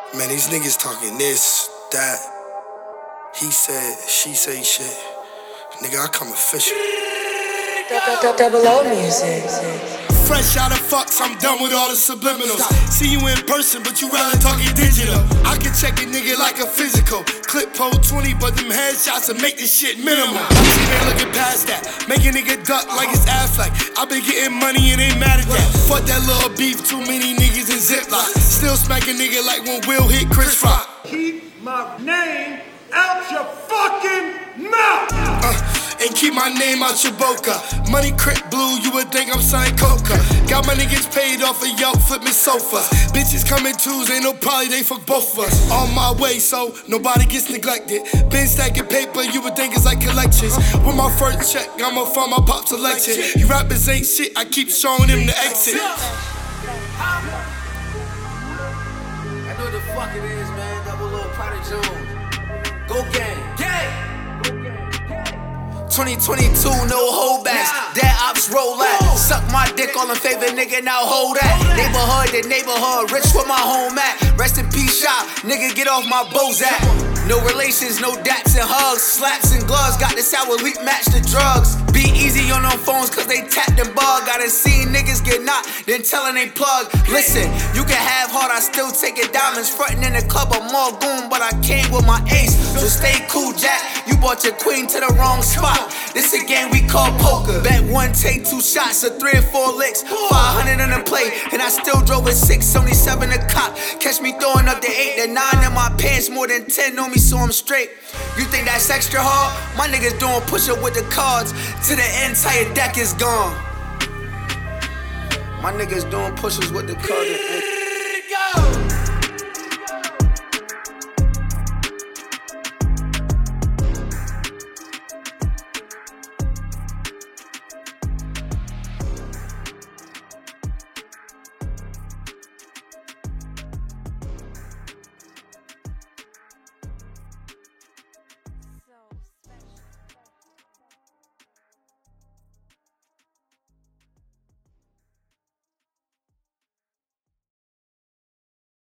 Man, these niggas talking this, that. He said, she say shit. Nigga, I come official. Double O music. Fresh out of fucks, I'm done with all the subliminals. See you in person, but you rather talk it digital. I can check a nigga like a physical. Clip pole 20, but them headshots will make this shit minimal. See, they looking past that. Make a nigga duck like it's Affleck. I been getting money and ain't mad at that. Fuck that little beef, too many niggas in Ziploc. Still smack a nigga like when Will hit Chris Rock. Keep my name out your fucking mouth! And keep my name out your boca. Money crit blue, you would think I'm selling coca. Got my niggas paid off of Yelp, flipping sofas. Bitches coming twos, ain't no probably, they fuck both of us. On my way, so nobody gets neglected. Been stacking paper, you would think it's like collections. With my first check, I'ma fund my pop selection. You rappers ain't shit, I keep showing them the exit. I know what the fuck it is, man. Double O, Prada Jones. Go gang. 2022, no holdbacks. That ops roll out. Suck my dick, all in favor, nigga, now hold that. Neighborhood to neighborhood, rich where my home at. Rest in peace, shop, nigga, get off my Bozak. No relations, no daps and hugs. Slaps and gloves, got the sour leak, match the drugs. Be easy on them phones, cause they tapped and bug. I done seen niggas get knocked, then tellin' they plug. Listen, you can have heart, I still take it diamonds. Frontin' in the club, I'm more goon, but I came with my ace. So stay cool, Jack. You brought your queen to the wrong spot. This a game we call poker. Bet one take 2 shots, or 3 or 4 licks. 500 on the plate, and I still drove a 6, only 7 a cop. Catch me throwing up the 8, the 9 in my pants, more than 10 on me, so I'm straight. You think that's extra hard? My niggas doing push-up with the cards, till the entire deck is gone. My niggas doing push-ups with the cards.